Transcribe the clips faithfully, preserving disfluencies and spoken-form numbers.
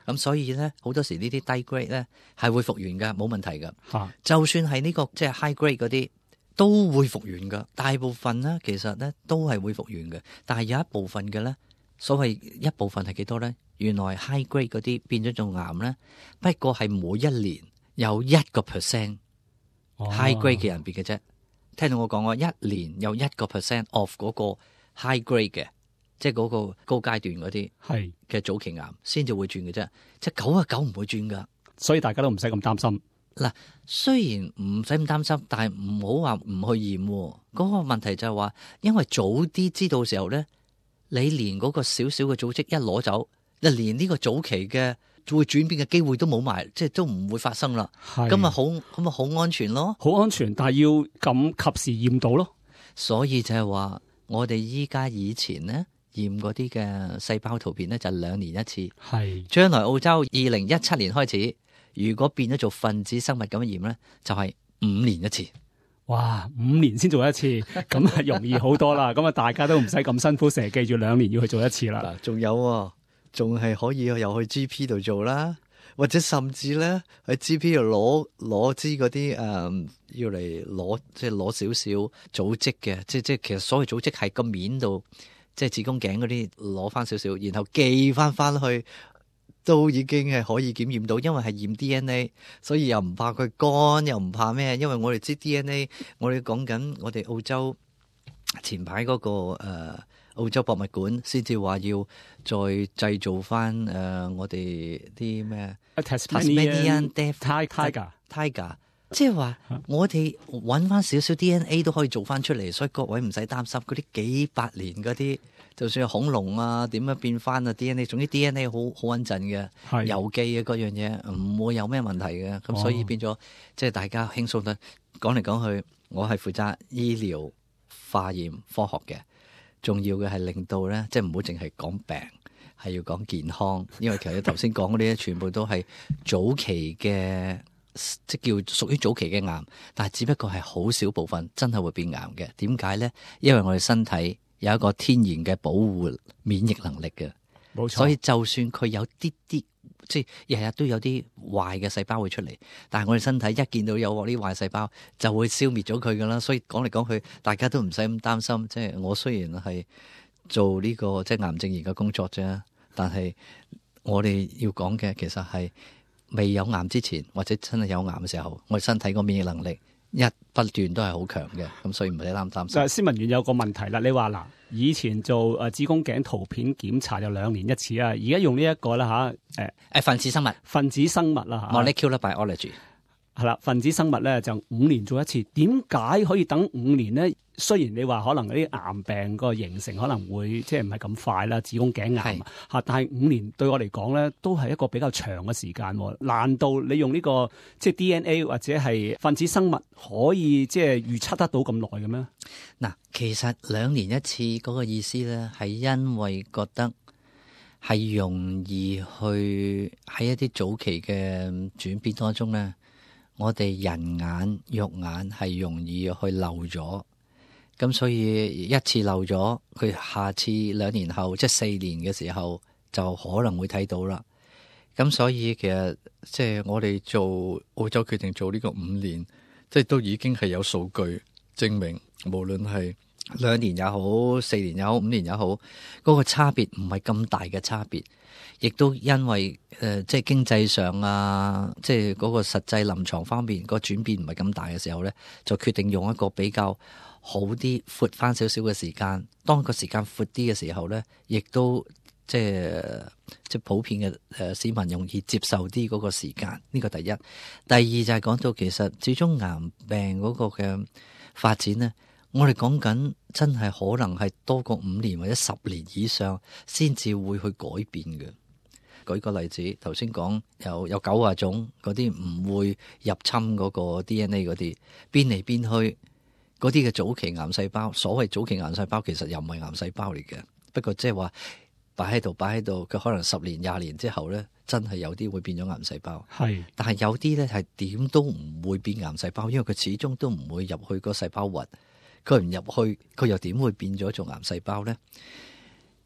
咁所以咧好多時呢啲低 grade 咧係會復原㗎，冇問題㗎。 啊、 就算係呢、這個即係、就是、high grade 嗰啲都會復原㗎。大部分咧其實咧都係會復原嘅，但係有一部分嘅咧，所謂一部分係幾多咧？原來 high grade 嗰啲變咗做癌咧，不過係每一年有一個 percent high grade 嘅人變嘅啫。聽到我講過，一年有一個 percent of 嗰個 high grade 嘅。即係嗰個高階段嗰啲係嘅早期癌先至會轉嘅啫，即係九啊九唔會轉噶， 所以大家都唔使咁擔心。 嗱，雖然唔使咁擔心，但係唔好話唔去驗。嗰、那個問題就係話，因為早啲知道嘅時候咧，你連嗰個少少嘅組織一攞走，你連呢個早期嘅會轉變嘅機會都冇埋，即係都唔會發生啦。咁咪好，咁咪好安全咯， 好安全，但係要咁及時驗到咯。 所以就係話，我哋依家以前咧。驗嗰啲嘅細胞圖片咧就兩年一次，係將來澳洲二零一七年開始，如果變咗做分子生物咁樣驗咧，就係、是、五年一次。 哇，五年先做一次，咁係容易好多啦。咁啊，大家都唔使咁辛苦，成日記住兩年要去做一次啦。 嗱，仲有，仲係可以又去 G P 度做啦，或者甚至咧喺 G P 度攞攞支嗰啲誒，要嚟攞即係攞少少組織嘅，即係即係其實所謂組織係個面度。即係子宮頸嗰啲攞翻少少，然後寄翻翻去，都已經係可以檢驗到，因為係驗 D N A， 所以又唔怕佢乾，又唔怕咩，因為我哋知 D N A， 我哋講緊我哋澳洲前排嗰、那個誒、呃、澳洲博物館先至話要再製造翻誒、呃、我哋啲咩 Tasmanian Deaf Tiger Tiger。即係話，我哋揾翻少少 D N A 都可以做翻出嚟，所以各位唔使擔心嗰啲幾百年嗰啲，就算係恐龍啊，點樣變翻啊 D N A， 總之 D N A 好好穩陣嘅，郵寄嘅嗰樣嘢唔會有咩問題嘅。咁所以變咗，即係大家輕鬆得講嚟講去，我係負責醫療化驗科學嘅，重要嘅係令到咧，即係唔好淨係講病，係要講健康，因為其實你頭先講嗰啲咧，全部都係早期嘅。即叫屬於早期嘅癌，但係只不過係好少部分真係會變癌嘅。點解咧？因為我哋身體有一個天然嘅保護免疫能力嘅，冇錯。所以就算佢有啲啲，即係日日都有啲壞嘅細胞會出嚟，但係我哋身體一見到有啲壞細胞，就會消滅咗佢噶啦。所以講嚟講去，大家都唔使咁擔心。即係我雖然係做呢個即係癌症研究工作啫，但係我哋要講嘅其實係。未有癌之前，或者真係有癌嘅時候，我哋身體個免疫能力一不斷都係好強嘅，咁所以唔使擔擔心。 施文遠有個問題啦，你話嗱，以前做誒子宮頸圖片檢查就兩年一次啊，而家用呢一個啦嚇，誒誒分子生物， 分子生物啦嚇 molecular biology 係啦，分子生物咧就五年做一次，點解可以等五年咧？雖然你話可能啲癌病個形成可能會即係唔係咁快啦，子宮頸癌嚇，但係五年對我嚟講咧都係一個比較長嘅時間。難道你用呢、這個即係 D N A 或者係分子生物可以即係預測得到咁耐嘅咩？ 嗱，其實兩年一次嗰個意思咧，係因為覺得係容易去喺一啲早期嘅轉變當中咧，我哋人眼肉眼係容易去漏咗。咁所以一次漏咗，佢下次兩年後即係四年嘅時候就可能會睇到啦。咁所以其實即係我哋做澳洲決定做呢個五年，即係都已經係有數據證明，無論係兩年也好、四年也好、五年也好，嗰個差別唔係咁大嘅差別，亦都因為誒即係經濟上啊，即係嗰個實際臨床方面個轉變唔係咁大嘅時候咧，就決定用一個比較好啲、闊翻少少嘅時間。當個時間闊啲嘅時候咧，亦都即係即係普遍嘅誒市民容易接受啲嗰個時間。呢個第一。第二就係講到其實始終癌病嗰個嘅發展咧，我哋講緊真係可能係多過五年或者十年以上先至會去改變嘅。舉個例子，頭先講有有九啊種嗰啲唔會入侵嗰個 D N A 嗰啲，變嚟變去。嗰啲嘅早期癌細胞，所謂早期癌細胞其實又唔係癌細胞嚟嘅，不過即係話擺喺度擺喺度，佢可能十年廿年之後咧，真係有啲會變咗癌細胞。係，但係有啲咧係點都唔會變癌細胞，因為佢始終都唔會入去個細胞核，佢唔入去，佢又點會變咗做癌細胞咧？咁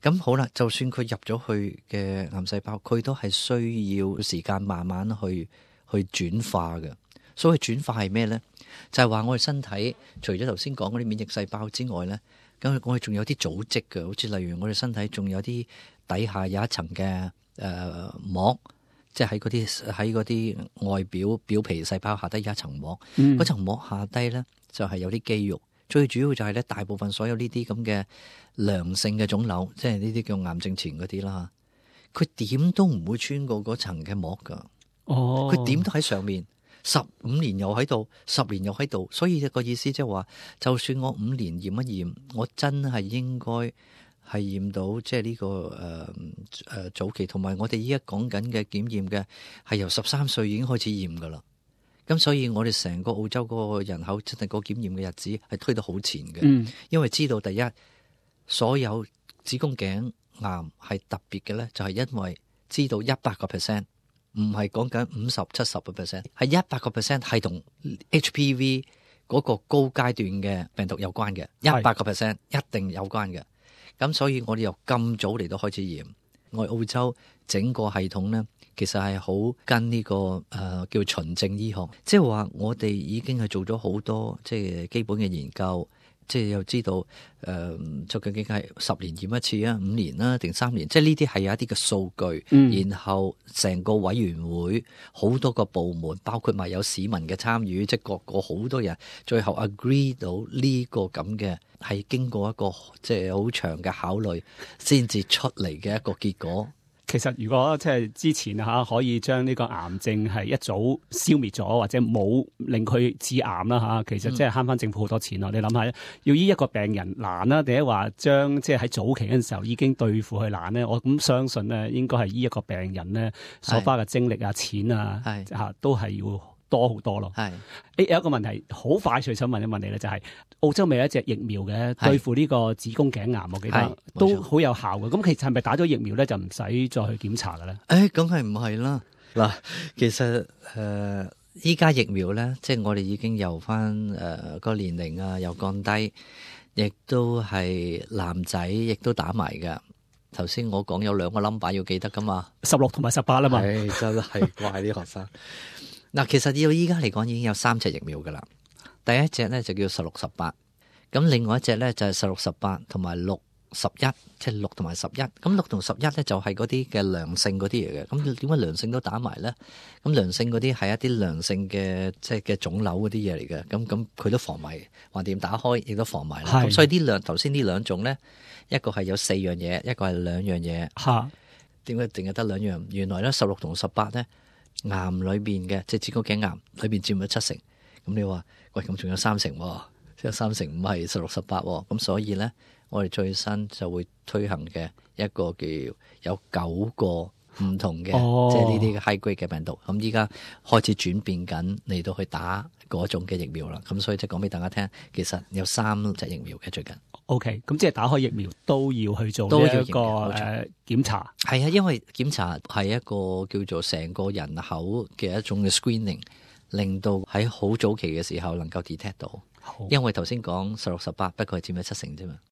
咁好啦，就算佢入咗去嘅癌細胞，佢都係需要時間慢慢去去轉化嘅。所謂轉化係咩咧？就係話我哋身體除咗頭先講嗰啲免疫細胞之外咧，咁我哋仲有啲組織嘅，好似例如我哋身體仲有啲底下有一層嘅誒膜，即係喺嗰啲喺嗰啲外表表皮細胞下低有一層膜，嗰層、嗯、膜下低咧就係有啲肌肉。最主要就係咧，大部分所有呢啲咁嘅良性嘅腫瘤，即係呢啲叫癌症前嗰啲啦，佢點都唔會穿過嗰層嘅膜噶。哦，佢點都喺上面，十五年又喺度，十年又喺度。所以個意思即係話，就算我五年驗一驗，我真係應該係驗到即係呢個誒誒、呃、早期，同埋我哋依家講緊嘅檢驗嘅係由十三歲已經開始驗噶啦。咁所以我哋成個澳洲嗰個人口真係個檢驗嘅日子係推得好前嘅，嗯、因為知道第一，所有子宮頸癌係特別嘅咧，就係因為知道一百個 percent，唔係講緊五十、七十個 percent，係一百個 percent 係同 H P V 嗰個高階段嘅病毒有關嘅，一百個 percent 一定有關嘅。咁所以我哋由咁早嚟到開始驗，我哋澳洲整個系統咧。其實係好跟呢、這個誒、呃、叫循證醫學，即係話我哋已經係做咗好多即係基本嘅研究，即係又知道誒，究竟係十年驗一次啊，五年啦定三年，即係呢啲係有一啲嘅數據，嗯、然後成個委員會好多個部門，包括埋有市民嘅參與，即係各個好多人，最後 agree 到呢個咁嘅係經過一個即係好長嘅考慮先至出嚟嘅一個結果。 其實如果即係之前嚇可以將呢個癌症係一早消滅咗，或者冇令佢致癌啦嚇，其實即係慳翻政府好多錢咯。嗯、你諗下，要醫一個病人難啦，定係話將即係喺早期嗰陣時候已經對付佢難咧？我咁相信咧，應該係醫一個病人咧所花嘅精力啊、錢啊嚇都係要多好多咯。係誒有一個問題好快脆想問一問你咧，就係、是、澳洲咪有一隻疫苗嘅對付呢個子宮頸癌，我記得都好有效嘅。咁其實係咪打咗疫苗咧就唔使再去檢查嘅咧？ 誒，梗係唔係啦。嗱，其實誒依家疫苗咧，即係我哋已經由翻誒個年齡啊又降低，亦都係男仔亦都打埋㗎。頭先我講有兩個 number 要記得噶嘛， 十六同埋十八啦嘛。 係真係怪啲學生。嗱，其實到依家嚟講已經有三隻疫苗噶啦。第一隻咧就叫十六十八，咁另外一隻咧就係十六十八同埋六十一，即係六同埋十一。咁六同十一咧就係嗰啲嘅良性嗰啲嚟嘅。咁點解良性都打埋咧？咁良性嗰啲係一啲良性嘅即係嘅腫瘤嗰啲嘢嚟嘅。咁咁佢都防埋，橫掂打開亦都防埋啦。咁是所以呢兩頭先呢兩種咧，一個係有四樣嘢，一個係兩樣嘢。嚇點解淨係得兩樣？原來咧十六同十八咧。癌裏邊嘅即係子宮頸癌裏邊佔咗七成，咁你話喂咁仲有三成，即係三成五係十六十八，咁所以咧我哋最新就會推行嘅一個叫有九個唔同嘅，哦、即係呢啲嘅 high grade 嘅病毒，咁依家開始轉變緊嚟到去打嗰種嘅疫苗啦，咁所以即係講俾大家聽，其實有三隻疫苗嘅最近。O K， 咁即係打開疫苗都要去做呢一個誒檢查。係啊，因為檢查係一個叫做成個人口嘅一種嘅 screening，令到喺好早期嘅時候能夠 detect 到。好因為頭先講十六十八，不過係佔咗七成啫嘛。